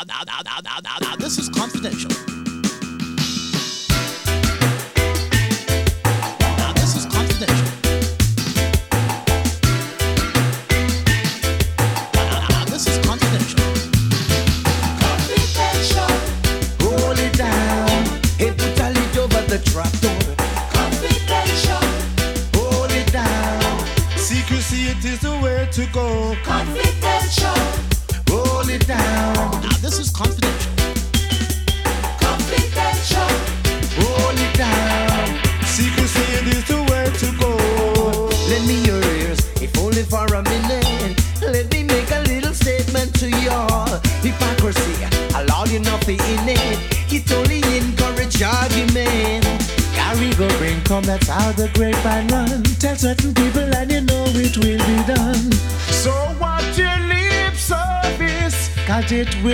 Now, this is confidential. Now, this is confidential. Now, this is confidential. Confidential. Hold it down. Hey, put a lid over the trapdoor. Confidential. Hold it down. Secrecy, it is the way to go. Confidential. Hold it down. Now, this is confidential. Confidential. Hold it down. Secrecy, it is the way to go. Lend me your ears, if only for a minute. Let me make a little statement to y'all. Hypocrisy, allow you nothing in it. It only encourage argument. Carry go bring, come, that's how the grapevine run. Tell certain people and you know it will be done. So watch your lip service, 'cause it will